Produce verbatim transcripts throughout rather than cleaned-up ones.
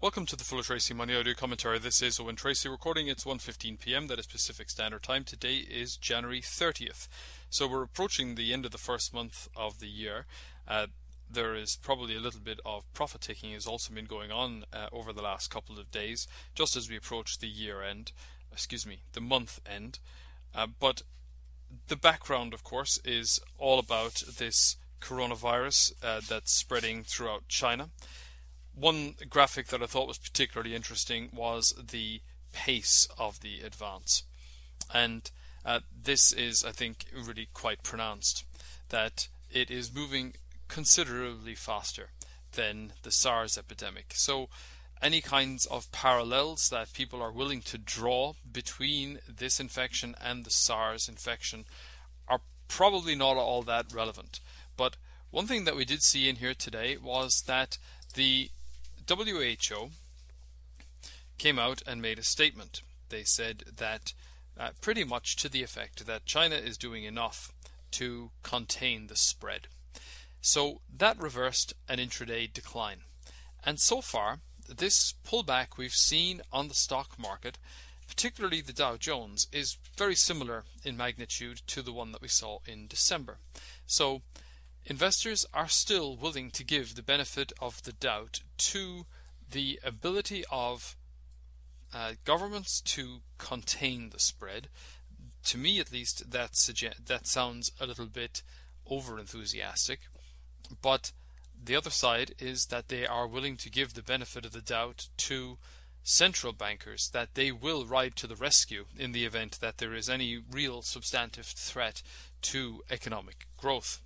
Welcome to the Full of Tracy Money Audio Commentary. This is Owen Tracy recording. It's one fifteen p m. That is Pacific Standard Time. Today is January thirtieth. So we're approaching the end of the first month of the year. Uh, there is probably a little bit of profit taking has also been going on uh, over the last couple of days, just as we approach the year end, excuse me, the month end. Uh, but the background, of course, is all about this coronavirus uh, that's spreading throughout China. One graphic that I thought was particularly interesting was the pace of the advance. And uh, this is, I think, really quite pronounced, that it is moving considerably faster than the SARS epidemic. So any kinds of parallels that people are willing to draw between this infection and the SARS infection are probably not all that relevant. But one thing that we did see in here today was that the W H O came out and made a statement. They said that uh, pretty much to the effect that China is doing enough to contain the spread. So that reversed an intraday decline. And so far, this pullback we've seen on the stock market, particularly the Dow Jones, is very similar in magnitude to the one that we saw in December. So investors are still willing to give the benefit of the doubt to the ability of uh, governments to contain the spread. To me, at least, that suggest that sounds a little bit over-enthusiastic. But the other side is that they are willing to give the benefit of the doubt to central bankers, that they will ride to the rescue in the event that there is any real substantive threat to economic growth.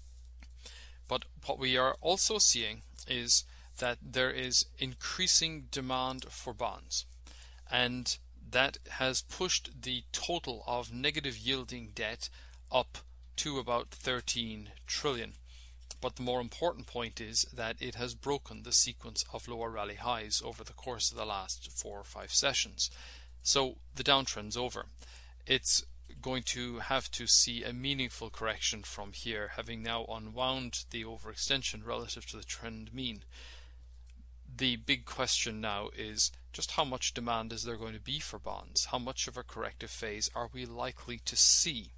But what we are also seeing is that there is increasing demand for bonds, and that has pushed the total of negative yielding debt up to about thirteen trillion. But the more important point is that it has broken the sequence of lower rally highs over the course of the last four or five sessions. So the downtrend's over. It's going to have to see a meaningful correction from here, having now unwound the overextension relative to the trend mean. The big question now is just how much demand is there going to be for bonds? How much of a corrective phase are we likely to see?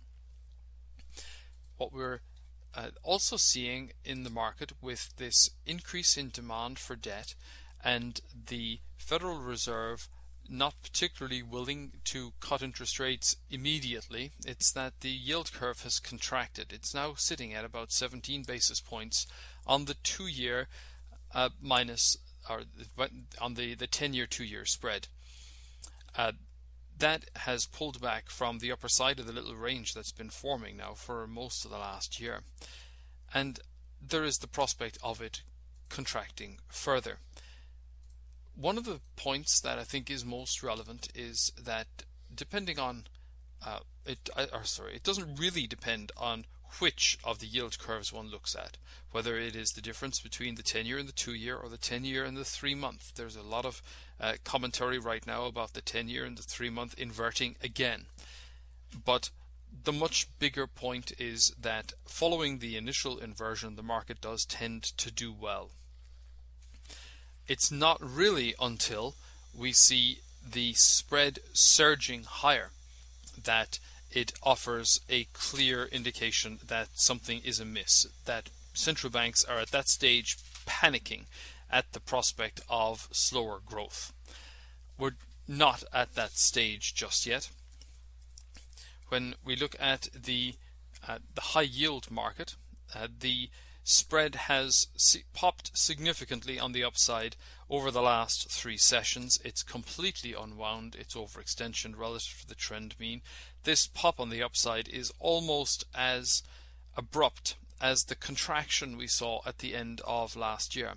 What we're uh, also seeing in the market with this increase in demand for debt and the Federal Reserve not particularly willing to cut interest rates immediately, it's that the yield curve has contracted. It's now sitting at about seventeen basis points on the two-year uh, minus, or on the, the ten-year, two-year spread. Uh, that has pulled back from the upper side of the little range that's been forming now for most of the last year. And there is the prospect of it contracting further. One of the points that I think is most relevant is that depending on uh, it, or sorry, it doesn't really depend on which of the yield curves one looks at, whether it is the difference between the ten-year and the two-year or the ten-year and the three-month. There's a lot of uh, commentary right now about the ten-year and the three-month inverting again. But the much bigger point is that following the initial inversion, the market does tend to do well. It's not really until we see the spread surging higher that it offers a clear indication that something is amiss, that central banks are at that stage panicking at the prospect of slower growth. We're not at that stage just yet. When we look at the, uh, the high yield market, uh, the spread has popped significantly on the upside over the last three sessions. It's completely unwound its overextension relative to the trend mean. This pop on the upside is almost as abrupt as the contraction we saw at the end of last year.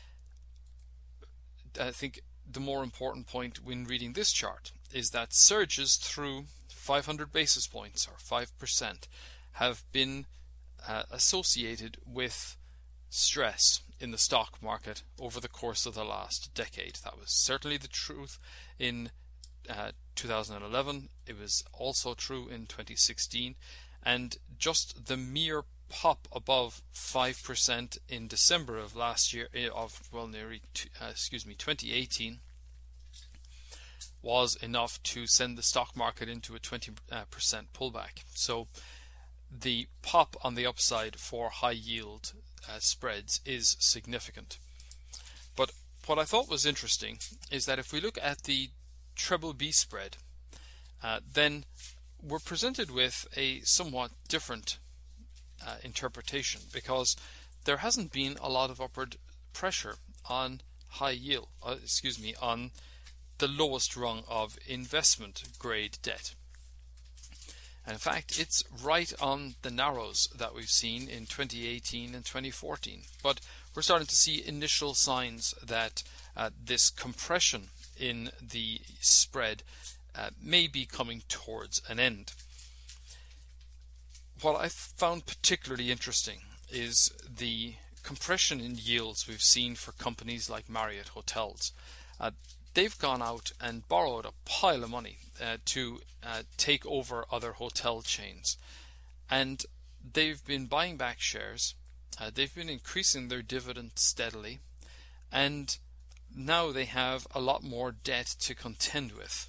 I think the more important point when reading this chart is that surges through five hundred basis points or five percent have been Uh, associated with stress in the stock market over the course of the last decade. That was certainly the truth in uh, two thousand eleven. It was also true in twenty sixteen, and just the mere pop above five percent in December of last year, of well, nearly uh, excuse me, twenty eighteen, was enough to send the stock market into a twenty percent pullback. So the pop on the upside for high yield uh, spreads is significant. But what I thought was interesting is that if we look at the treble B spread, uh, then we're presented with a somewhat different uh, interpretation, because there hasn't been a lot of upward pressure on high yield, uh, excuse me, on the lowest rung of investment grade debt. And in fact, it's right on the narrows that we've seen in twenty eighteen and twenty fourteen. But we're starting to see initial signs that uh, this compression in the spread uh, may be coming towards an end. What I found particularly interesting is the compression in yields we've seen for companies like Marriott Hotels. Uh, they've gone out and borrowed a pile of money uh, to uh, take over other hotel chains, and they've been buying back shares. Uh, they've been increasing their dividend steadily, and now they have a lot more debt to contend with.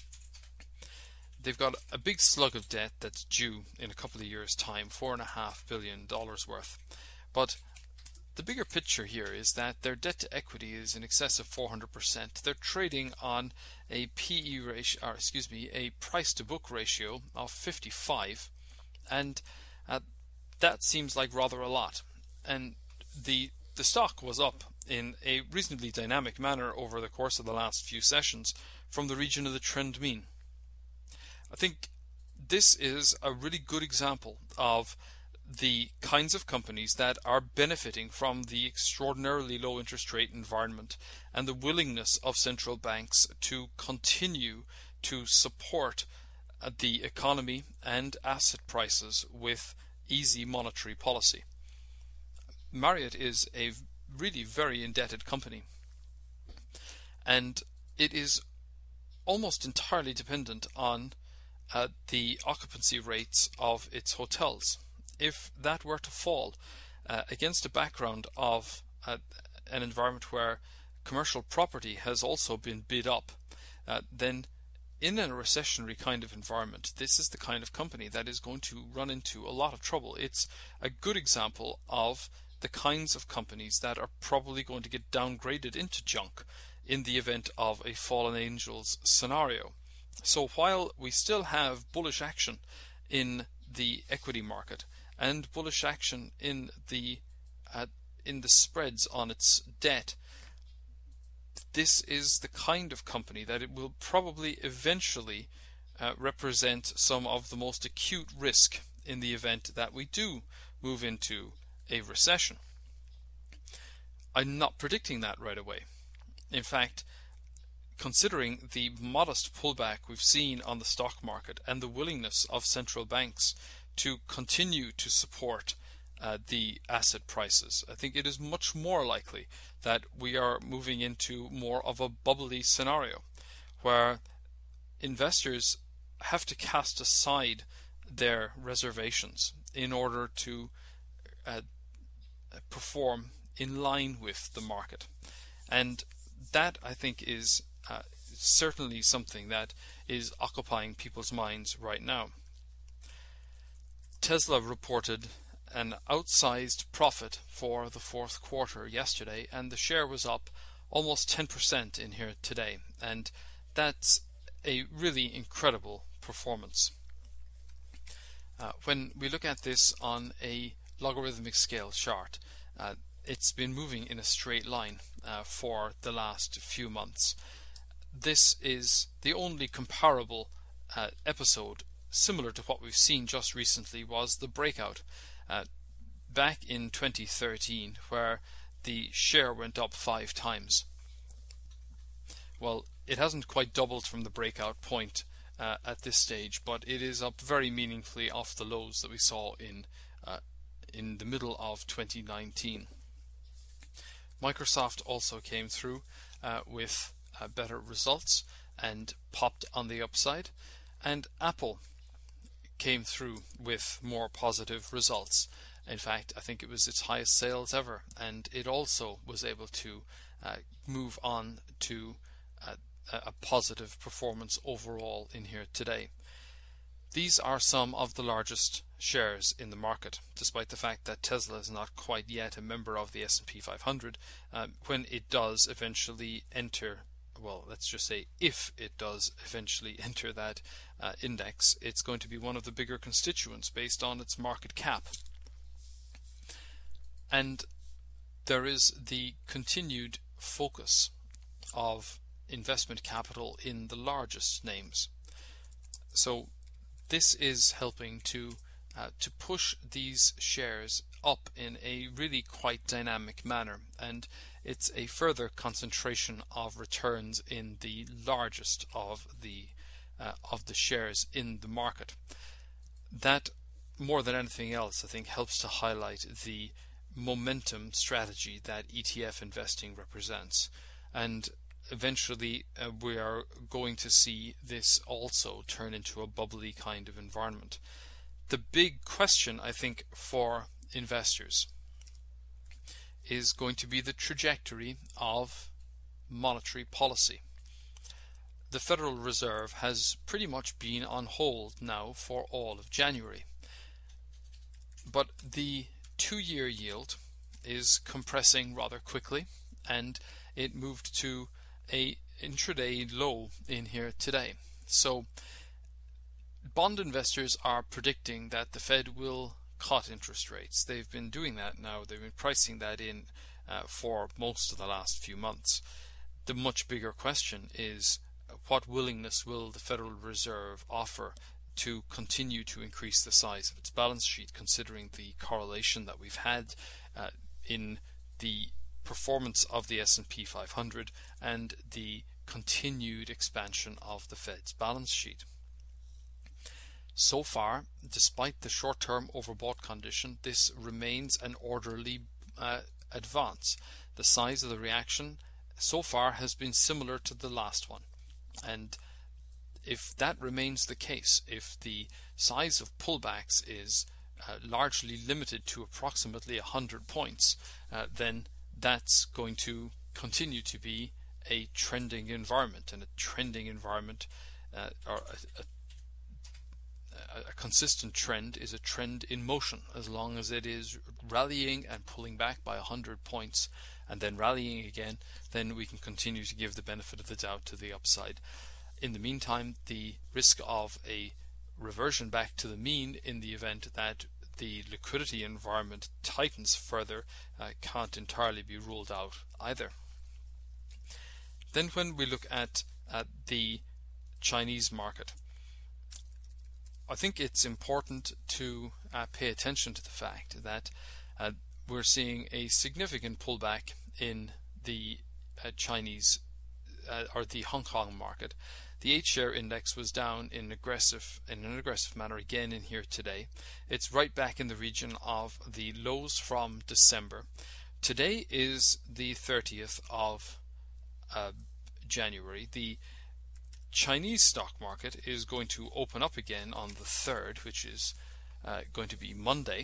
They've got a big slug of debt that's due in a couple of years' time, four and a half billion dollars worth. But the bigger picture here is that their debt to equity is in excess of four hundred percent. They're trading on a P E ratio, or excuse me, a price to book ratio of fifty-five, and uh, that seems like rather a lot. And the the stock was up in a reasonably dynamic manner over the course of the last few sessions from the region of the trend mean. I think this is a really good example of the kinds of companies that are benefiting from the extraordinarily low interest rate environment and the willingness of central banks to continue to support the economy and asset prices with easy monetary policy. Marriott is a really very indebted company, and it is almost entirely dependent on uh, the occupancy rates of its hotels. If that were to fall uh, against a background of uh, an environment where commercial property has also been bid up, uh, then in a recessionary kind of environment, this is the kind of company that is going to run into a lot of trouble. It's a good example of the kinds of companies that are probably going to get downgraded into junk in the event of a fallen angels scenario. So while we still have bullish action in the equity market and bullish action in the uh, in the spreads on its debt, this is the kind of company that it will probably eventually uh, represent some of the most acute risk in the event that we do move into a recession. I'm not predicting that right away. In fact, considering the modest pullback we've seen on the stock market and the willingness of central banks to continue to support uh, the asset prices, I think it is much more likely that we are moving into more of a bubbly scenario where investors have to cast aside their reservations in order to uh, perform in line with the market. And that, I think, is uh, certainly something that is occupying people's minds right now. Tesla reported an outsized profit for the fourth quarter yesterday, and the share was up almost ten percent in here today, and that's a really incredible performance. Uh, when we look at this on a logarithmic scale chart, uh, it's been moving in a straight line uh, for the last few months. This is the only comparable uh, episode similar to what we've seen just recently was the breakout uh, back in twenty thirteen, where the share went up five times. Well, it hasn't quite doubled from the breakout point uh, at this stage, but it is up very meaningfully off the lows that we saw in uh, in the middle of twenty nineteen. Microsoft also came through uh, with uh, better results and popped on the upside, and Apple came through with more positive results. In fact, I think it was its highest sales ever, and it also was able to uh, move on to uh, a positive performance overall in here today. These are some of the largest shares in the market, despite the fact that Tesla is not quite yet a member of the S and P five hundred. Um, when it does eventually enter, well, let's just say if it does eventually enter that uh, index, it's going to be one of the bigger constituents based on its market cap. And there is the continued focus of investment capital in the largest names. So this is helping to uh, to push these shares up in a really quite dynamic manner, and it's a further concentration of returns in the largest of the uh, of the shares in the market. That, more than anything else, I think helps to highlight the momentum strategy that E T F investing represents, and eventually uh, we are going to see this also turn into a bubbly kind of environment. The big question, I think, for investors is going to be the trajectory of monetary policy. The Federal Reserve has pretty much been on hold now for all of January, but the two-year yield is compressing rather quickly, and it moved to a intraday low in here today. So bond investors are predicting that the Fed will cut interest rates. They've been doing that now. They've been pricing that in uh, for most of the last few months. The much bigger question is, what willingness will the Federal Reserve offer to continue to increase the size of its balance sheet, considering the correlation that we've had uh, in the performance of the S and P five hundred and the continued expansion of the Fed's balance sheet. So far, despite the short-term overbought condition, this remains an orderly uh, advance. The size of the reaction so far has been similar to the last one, and if that remains the case, if the size of pullbacks is uh, largely limited to approximately one hundred points, uh, then that's going to continue to be a trending environment, and a trending environment uh, or a, a, a consistent trend is a trend in motion. As long as it is rallying and pulling back by one hundred points and then rallying again, then we can continue to give the benefit of the doubt to the upside. In the meantime, the risk of a reversion back to the mean in the event that the liquidity environment tightens further uh, can't entirely be ruled out either. Then when we look at, at the Chinese market, I think it's important to uh, pay attention to the fact that uh, we're seeing a significant pullback in the uh, Chinese uh, or the Hong Kong market. The H-share index was down in aggressive in an aggressive manner again in here today. It's right back in the region of the lows from December. Today is the thirtieth of uh, January. The Chinese stock market is going to open up again on the third, which is uh, going to be Monday.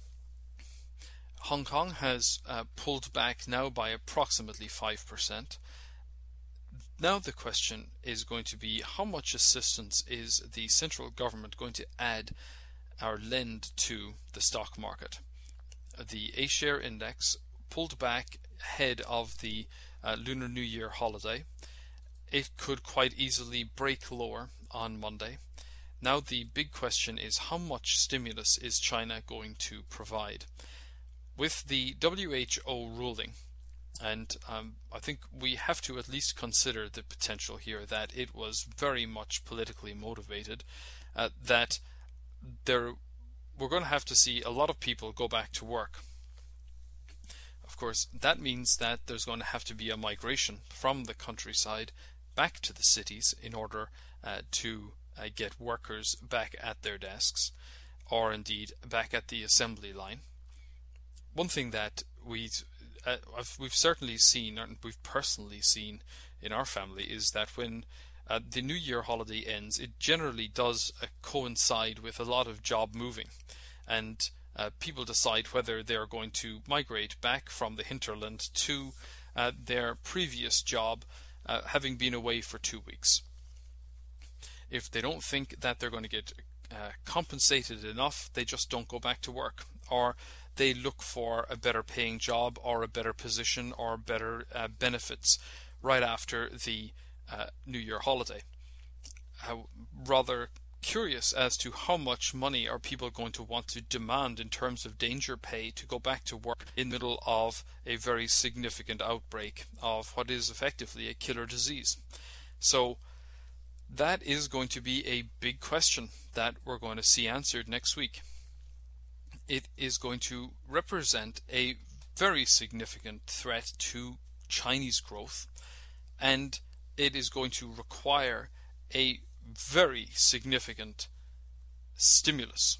Hong Kong has uh, pulled back now by approximately five percent. Now the question is going to be, how much assistance is the central government going to add or lend to the stock market? The A-share index pulled back ahead of the uh, Lunar New Year holiday. It could quite easily break lower on Monday. Now the big question is, how much stimulus is China going to provide? With the W H O ruling, and um, I think we have to at least consider the potential here that it was very much politically motivated, uh, that there we're going to have to see a lot of people go back to work. Of course, that means that there's going to have to be a migration from the countryside back to the cities in order uh, to uh, get workers back at their desks, or indeed back at the assembly line. One thing that we Uh, we've certainly seen, and we've personally seen in our family, is that when uh, the New Year holiday ends, it generally does uh, coincide with a lot of job moving, and uh, people decide whether they're going to migrate back from the hinterland to uh, their previous job, uh, having been away for two weeks. If they don't think that they're going to get uh, compensated enough, they just don't go back to work, or they look for a better paying job or a better position or better uh, benefits right after the uh, New Year holiday. Uh, rather curious as to how much money are people going to want to demand in terms of danger pay to go back to work in the middle of a very significant outbreak of what is effectively a killer disease. So that is going to be a big question that we're going to see answered next week. It is going to represent a very significant threat to Chinese growth, and it is going to require a very significant stimulus.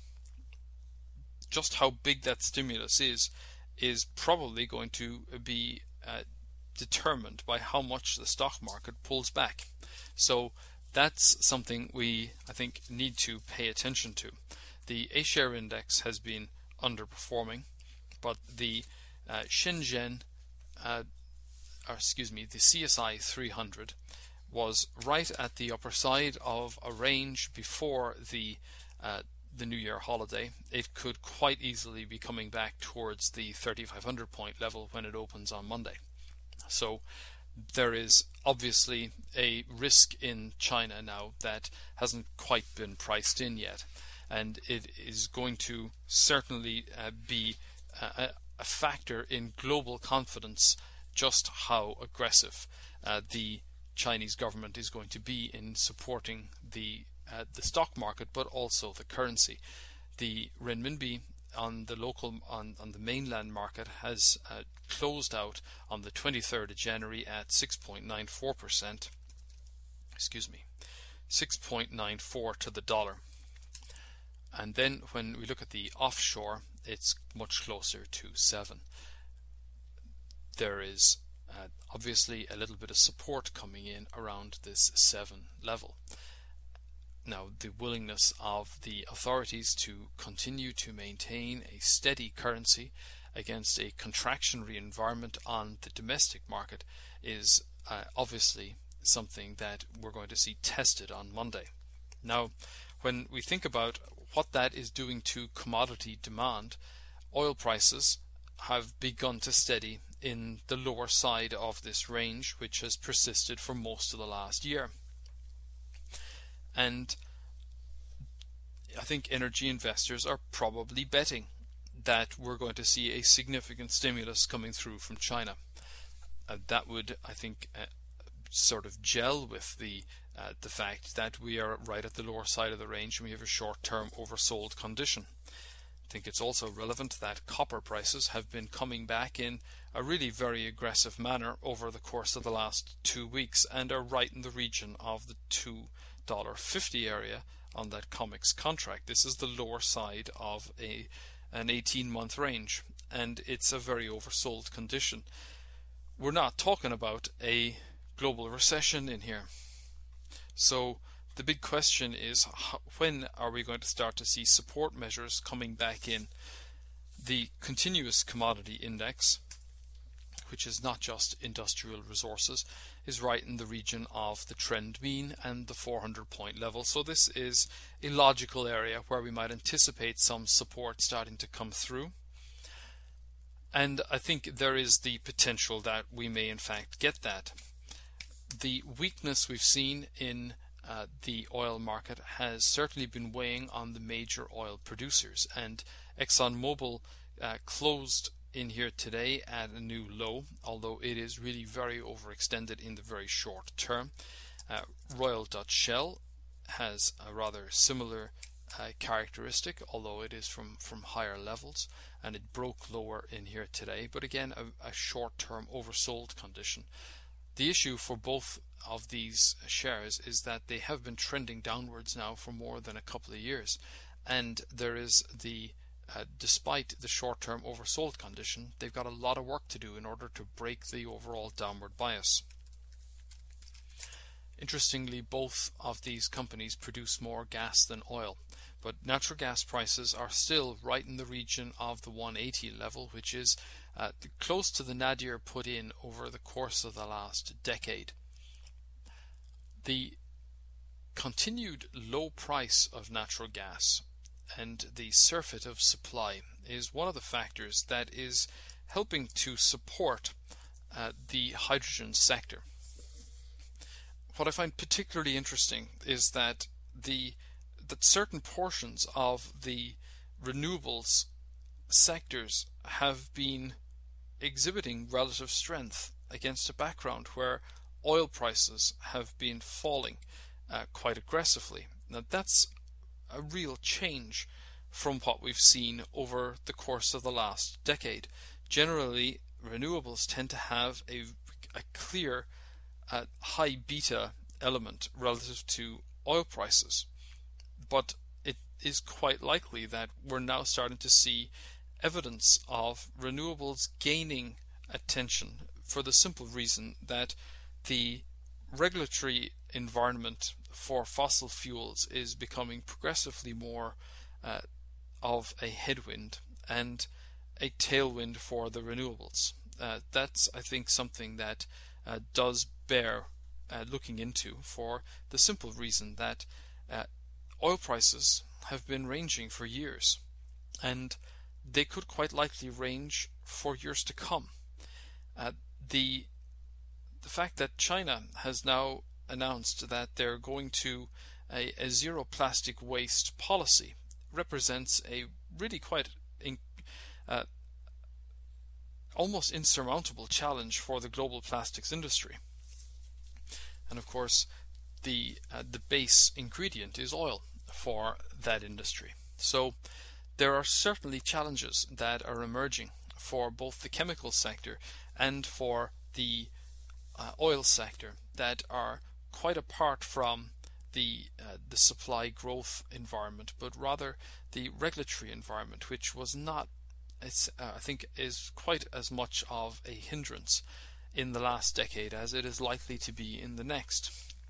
Just how big that stimulus is is probably going to be uh, determined by how much the stock market pulls back. So that's something we, I think, need to pay attention to. The A-share index has been underperforming, but the uh, Shenzhen, uh, or excuse me, the C S I three hundred was right at the upper side of a range before the uh, the New Year holiday. It could quite easily be coming back towards the thirty-five hundred point level when it opens on Monday. So there is obviously a risk in China now that hasn't quite been priced in yet, and it is going to certainly uh, be a, a factor in global confidence just how aggressive uh, the Chinese government is going to be in supporting the uh, the stock market, but also the currency. The renminbi on the local on, on the mainland market has uh, closed out on the twenty-third of January at six point nine four percent. Excuse me, six point nine four to the dollar. And then when we look at the offshore, it's much closer to seven. There is uh, obviously a little bit of support coming in around this seven level. Now, the willingness of the authorities to continue to maintain a steady currency against a contractionary environment on the domestic market is uh, obviously something that we're going to see tested on Monday. Now, when we think about what that is doing to commodity demand, oil prices have begun to steady in the lower side of this range, which has persisted for most of the last year. And I think energy investors are probably betting that we're going to see a significant stimulus coming through from China. Uh, that would, I think, uh, sort of gel with the uh, the fact that we are right at the lower side of the range and we have a short-term oversold condition. I think it's also relevant that copper prices have been coming back in a really very aggressive manner over the course of the last two weeks and are right in the region of the two dollars fifty area on that COMEX contract. This is the lower side of a an eighteen month range, and it's a very oversold condition. We're not talking about a global recession in here. So the big question is, when are we going to start to see support measures coming back in? The continuous commodity index, which is not just industrial resources, is right in the region of the trend mean and the four hundred point level. So this is a logical area where we might anticipate some support starting to come through. And I think there is the potential that we may in fact get that. The weakness we've seen in uh, the oil market has certainly been weighing on the major oil producers, and ExxonMobil uh, closed in here today at a new low, although it is really very overextended in the very short term. Uh, Royal Dutch Shell has a rather similar uh, characteristic, although it is from, from higher levels, and it broke lower in here today, but again a, a short-term oversold condition. The issue for both of these shares is that they have been trending downwards now for more than a couple of years, and there is the Uh, despite the short-term oversold condition, they've got a lot of work to do in order to break the overall downward bias. Interestingly, both of these companies produce more gas than oil, but natural gas prices are still right in the region of the one eighty level, which is uh, close to the nadir put in over the course of the last decade. The continued low price of natural gas and the surfeit of supply is one of the factors that is helping to support uh, the hydrogen sector. What I find particularly interesting is that the that certain portions of the renewables sectors have been exhibiting relative strength against a background where oil prices have been falling uh, quite aggressively. Now that's a real change from what we've seen over the course of the last decade. Generally, renewables tend to have a, a clear uh, high beta element relative to oil prices, but it is quite likely that we're now starting to see evidence of renewables gaining attention for the simple reason that the regulatory environment for fossil fuels is becoming progressively more uh, of a headwind and a tailwind for the renewables. Uh, that's, I think, something that uh, does bear uh, looking into, for the simple reason that uh, oil prices have been ranging for years, and they could quite likely range for years to come. Uh, the the fact that China has now announced that they're going to a, a zero plastic waste policy represents a really quite in, uh, almost insurmountable challenge for the global plastics industry. And of course, the uh, the base ingredient is oil for that industry. So there are certainly challenges that are emerging for both the chemical sector and for the uh, oil sector that are quite apart from the uh, the supply growth environment, but rather the regulatory environment, which was not, it's, uh, I think, is quite as much of a hindrance in the last decade as it is likely to be in the next.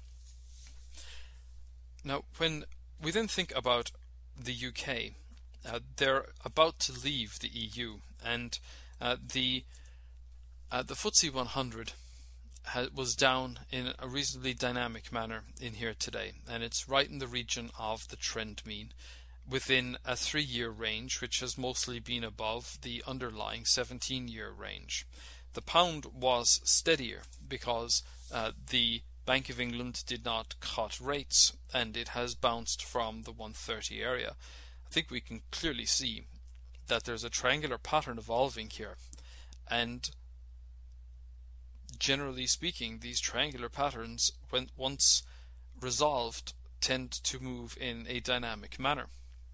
Now, when we then think about the U K, uh, they're about to leave the E U, and uh, the uh, the F T S E one hundred ha was down in a reasonably dynamic manner in here today, and it's right in the region of the trend mean within a three-year range, which has mostly been above the underlying seventeen-year range. The pound was steadier because uh, the Bank of England did not cut rates, and it has bounced from the one thirty area. I think we can clearly see that there's a triangular pattern evolving here, and generally speaking, these triangular patterns, when once resolved, tend to move in a dynamic manner.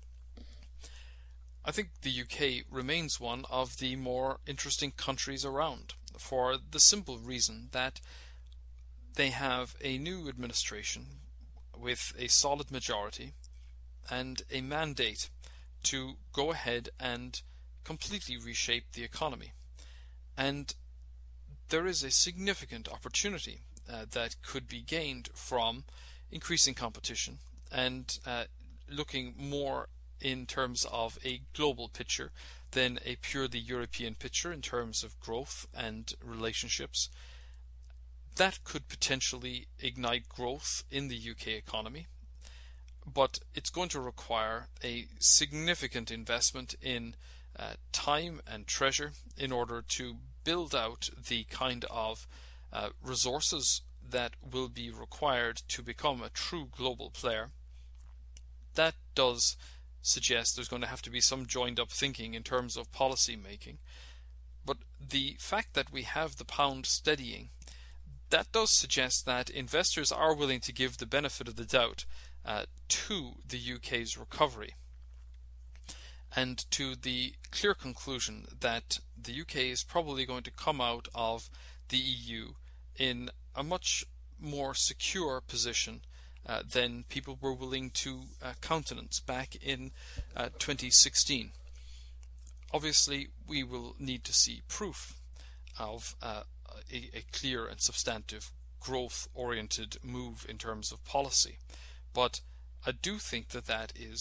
I think the U K remains one of the more interesting countries around, for the simple reason that they have a new administration with a solid majority and a mandate to go ahead and completely reshape the economy. And there is a significant opportunity uh, that could be gained from increasing competition and uh, looking more in terms of a global picture than a purely European picture in terms of growth and relationships. That could potentially ignite growth in the U K economy, but it's going to require a significant investment in uh, time and treasure in order to build out the kind of uh, resources that will be required to become a true global player. That does suggest there's going to have to be some joined up thinking in terms of policy making. But the fact that we have the pound steadying, that does suggest that investors are willing to give the benefit of the doubt uh, to the U K's recovery, and to the clear conclusion that the U K is probably going to come out of the E U in a much more secure position uh, than people were willing to uh, countenance back in uh, twenty sixteen. Obviously, we will need to see proof of uh, a, a clear and substantive growth-oriented move in terms of policy, but I do think that that is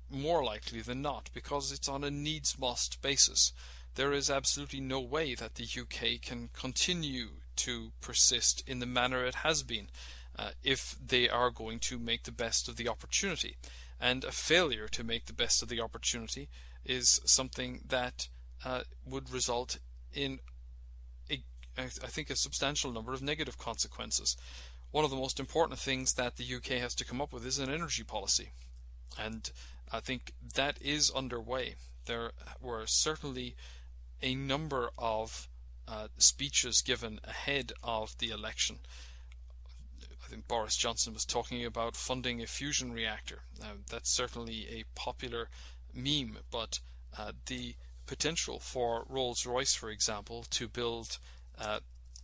more likely than not, because it's on a needs-must basis. There is absolutely no way that the U K can continue to persist in the manner it has been uh, if they are going to make the best of the opportunity. And a failure to make the best of the opportunity is something that uh, would result in, a, I think, a substantial number of negative consequences. One of the most important things that the U K has to come up with is an energy policy. And I think that is underway. There were certainly a number of uh, speeches given ahead of the election. I think Boris Johnson was talking about funding a fusion reactor. Now, that's certainly a popular meme, but uh, the potential for Rolls-Royce, for example, to build uh,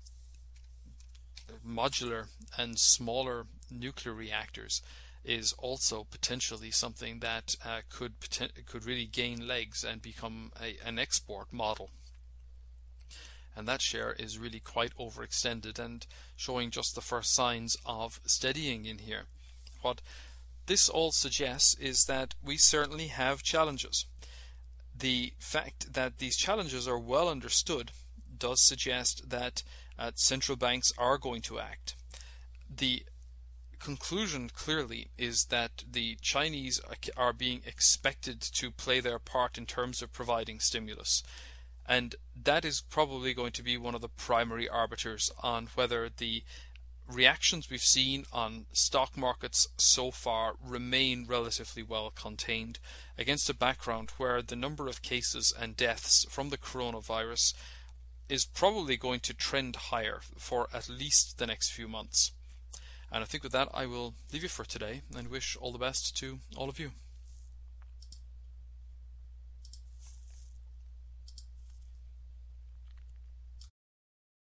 modular and smaller nuclear reactors is also potentially something that uh, could could really gain legs and become a, an export model. And that share is really quite overextended and showing just the first signs of steadying in here. What this all suggests is that we certainly have challenges. The fact that these challenges are well understood does suggest that uh, central banks are going to act. The conclusion clearly is that the Chinese are being expected to play their part in terms of providing stimulus. And that is probably going to be one of the primary arbiters on whether the reactions we've seen on stock markets so far remain relatively well contained against a background where the number of cases and deaths from the coronavirus is probably going to trend higher for at least the next few months. And I think with that I will leave you for today and wish all the best to all of you.